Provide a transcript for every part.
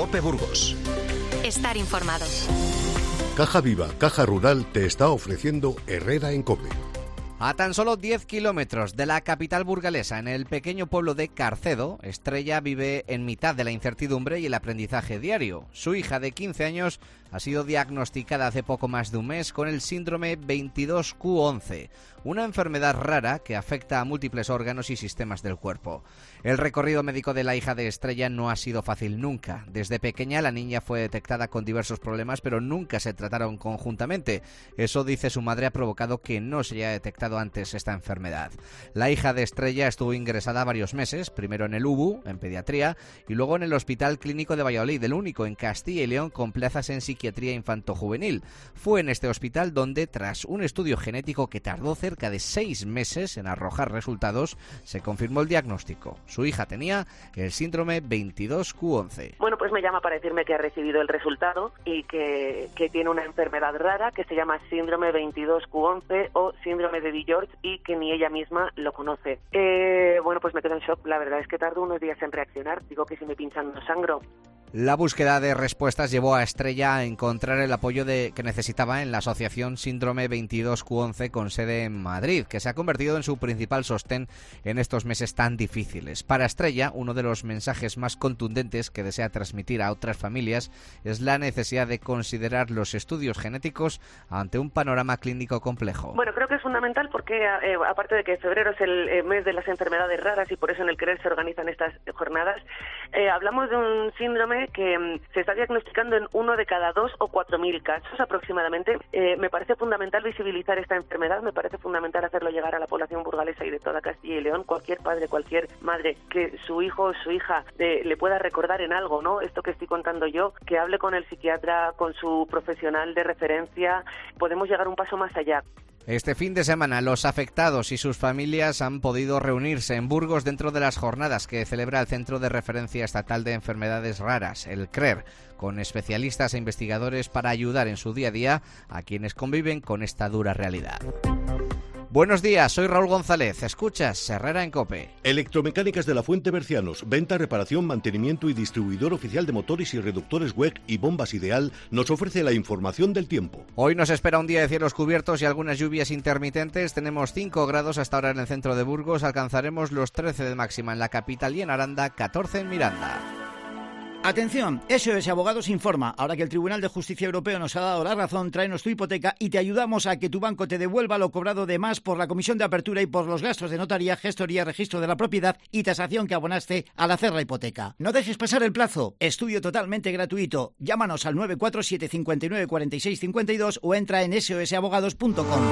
COPE Burgos. Estar informado. Caja Viva, Caja Rural te está ofreciendo Herrera en COPE. A tan solo 10 kilómetros de la capital burgalesa, en el pequeño pueblo de Carcedo, Estrella vive en mitad de la incertidumbre y el aprendizaje diario. Su hija de 15 años ha sido diagnosticada hace poco más de un mes con el síndrome 22q11, una enfermedad rara que afecta a múltiples órganos y sistemas del cuerpo. El recorrido médico de la hija de Estrella no ha sido fácil nunca. Desde pequeña la niña fue detectada con diversos problemas, pero nunca se trataron conjuntamente. Eso, dice su madre, ha provocado que no se haya detectado antes esta enfermedad. La hija de Estrella estuvo ingresada varios meses, primero en el UBU, en pediatría, y luego en el Hospital Clínico de Valladolid, el único en Castilla y León con plazas en psiquiatría infanto-juvenil. Fue en este hospital donde, tras un estudio genético que tardó cerca de 6 meses en arrojar resultados, se confirmó el diagnóstico. Su hija tenía el síndrome 22q11. Bueno, pues me llama para decirme que ha recibido el resultado y que tiene una enfermedad rara que se llama síndrome 22q11 o síndrome de George y que ni ella misma lo conoce. Bueno, pues me quedo en shock. La verdad es que tardo unos días en reaccionar. Digo que si me pinchan no sangro. La búsqueda de respuestas llevó a Estrella a encontrar el apoyo que necesitaba en la asociación Síndrome 22q11 con sede en Madrid, que se ha convertido en su principal sostén en estos meses tan difíciles. Para Estrella, uno de los mensajes más contundentes que desea transmitir a otras familias es la necesidad de considerar los estudios genéticos ante un panorama clínico complejo. Bueno, creo que es fundamental porque, aparte de que febrero es el mes de las enfermedades raras y por eso en el Querer se organizan estas jornadas, hablamos de un síndrome que se está diagnosticando en 1 de cada 2 o 4.000 casos aproximadamente. Me parece fundamental visibilizar esta enfermedad, me parece fundamental hacerlo llegar a la población burgalesa y de toda Castilla y León. Cualquier padre, cualquier madre que su hijo o su hija le pueda recordar en algo, ¿no? Esto que estoy contando yo, que hable con el psiquiatra, con su profesional de referencia, podemos llegar un paso más allá. Este fin de semana los afectados y sus familias han podido reunirse en Burgos dentro de las jornadas que celebra el Centro de Referencia Estatal de Enfermedades Raras, el CRER, con especialistas e investigadores para ayudar en su día a día a quienes conviven con esta dura realidad. Buenos días, soy Raúl González. Escuchas Herrera en COPE. Electromecánicas de la Fuente Bercianos, venta, reparación, mantenimiento y distribuidor oficial de motores y reductores WEC y bombas Ideal, nos ofrece la información del tiempo. Hoy nos espera un día de cielos cubiertos y algunas lluvias intermitentes. Tenemos 5 grados hasta ahora en el centro de Burgos. Alcanzaremos los 13 de máxima en la capital y en Aranda, 14 en Miranda. Atención, SOS Abogados informa. Ahora que el Tribunal de Justicia Europeo nos ha dado la razón, tráenos tu hipoteca y te ayudamos a que tu banco te devuelva lo cobrado de más por la comisión de apertura y por los gastos de notaría, gestoría, registro de la propiedad y tasación que abonaste al hacer la hipoteca. No dejes pasar el plazo. Estudio totalmente gratuito. Llámanos al 947 59 46 52 o entra en sosabogados.com.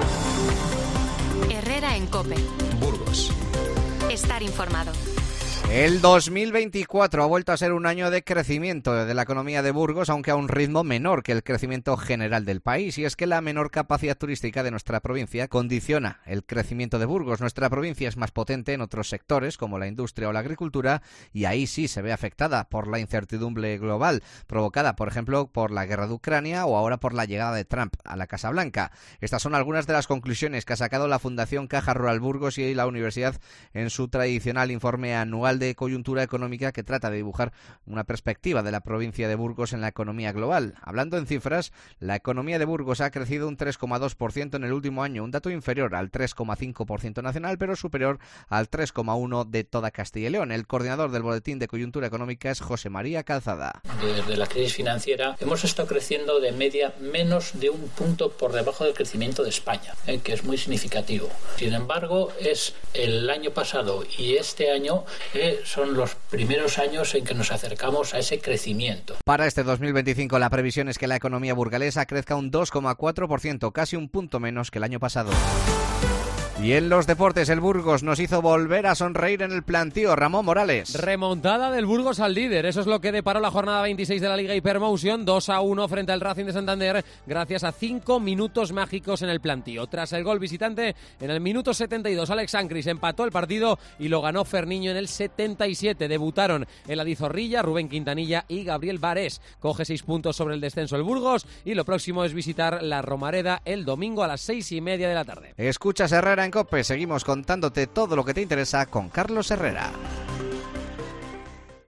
Herrera en COPE. Burgos. Estar informado. El 2024 ha vuelto a ser un año de crecimiento de la economía de Burgos, aunque a un ritmo menor que el crecimiento general del país. Y es que la menor capacidad turística de nuestra provincia condiciona el crecimiento de Burgos. Nuestra provincia es más potente en otros sectores, como la industria o la agricultura, y ahí sí se ve afectada por la incertidumbre global, provocada, por ejemplo, por la guerra de Ucrania o ahora por la llegada de Trump a la Casa Blanca. Estas son algunas de las conclusiones que ha sacado la Fundación Caja Rural Burgos y la Universidad en su tradicional informe anual de coyuntura económica que trata de dibujar una perspectiva de la provincia de Burgos en la economía global. Hablando en cifras, la economía de Burgos ha crecido un 3,2% en el último año, un dato inferior al 3,5% nacional, pero superior al 3,1% de toda Castilla y León. El coordinador del Boletín de Coyuntura Económica es José María Calzada. Desde la crisis financiera hemos estado creciendo de media menos de un punto por debajo del crecimiento de España, que es muy significativo. Sin embargo, es el año pasado y este año son los primeros años en que nos acercamos a ese crecimiento. Para este 2025 la previsión es que la economía burgalesa crezca un 2,4%, casi un punto menos que el año pasado. Y en los deportes, el Burgos nos hizo volver a sonreír en el plantío. Ramón Morales. Remontada del Burgos al líder. Eso es lo que deparó la jornada 26 de la Liga Hypermotion. 2-1 frente al Racing de Santander, gracias a 5 minutos mágicos en el plantío. Tras el gol visitante, en el minuto 72, Alex Ancris empató el partido y lo ganó Ferniño en el 77. Debutaron Eladi Zorrilla, Rubén Quintanilla y Gabriel Barés. Coge 6 puntos sobre el descenso el Burgos y lo próximo es visitar la Romareda el domingo a las 6:30 de la tarde. Escuchas Herrera en COPE, seguimos contándote todo lo que te interesa con Carlos Herrera.